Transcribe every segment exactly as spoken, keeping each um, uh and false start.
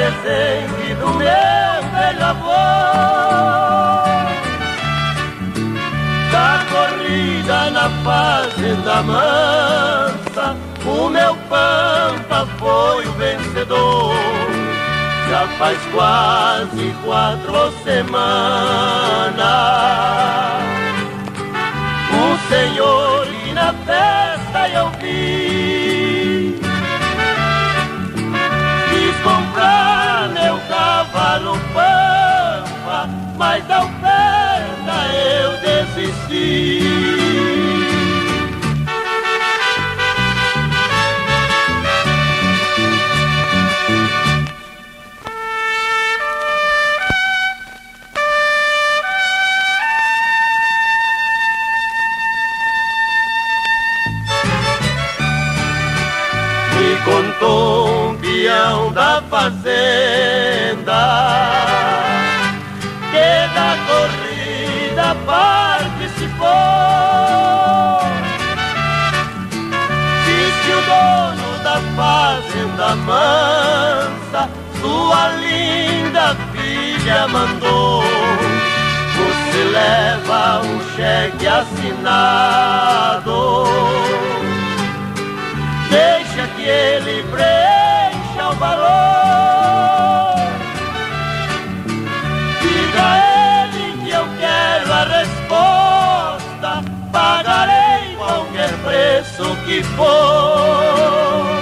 presente do meu velho avô. Da corrida na fazenda mansa, o meu pampa foi o vencedor. Já faz quase quatro semanas. O senhor e na festa eu vi, quis comprar meu cavalo pampa, mas da oferta eu desisti. Contou um peão da fazenda que da corrida participou. Diz que o dono da fazenda mansa sua linda filha mandou. Você leva um cheque assinado, deixa que ele preencha o valor. Diga a ele que eu quero a resposta, pagarei qualquer preço que for.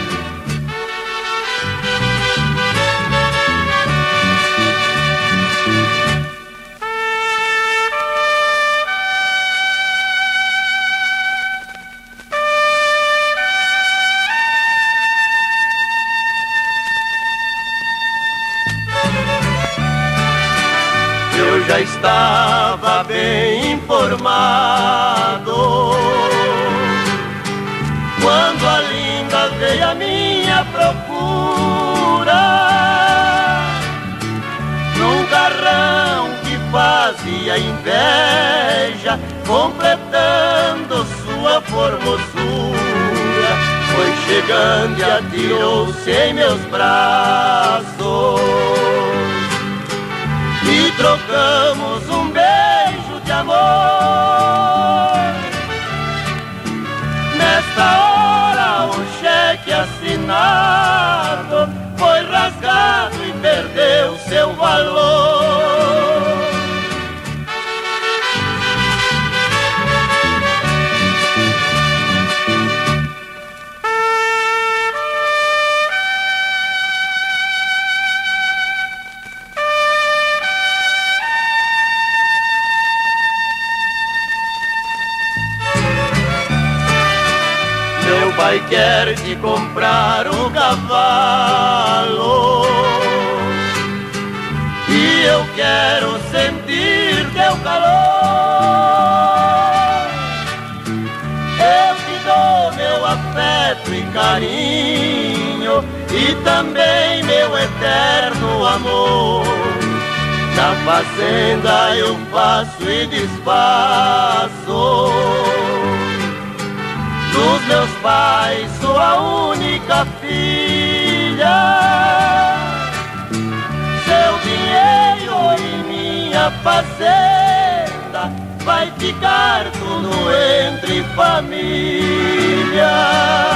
Já estava bem informado quando a linda veio à minha procura, num carrão que fazia inveja, completando sua formosura. Foi chegando e atirou-se em meus braços e trocamos um beijo de amor. Nesta hora o cheque assinado foi rasgado e perdeu seu valor. Pai quer te comprar um cavalo e eu quero sentir teu calor. Eu te dou meu afeto e carinho e também meu eterno amor. Na fazenda eu faço e desfaço, dos meus pais sou a única filha. Seu dinheiro e minha fazenda vai ficar tudo entre família.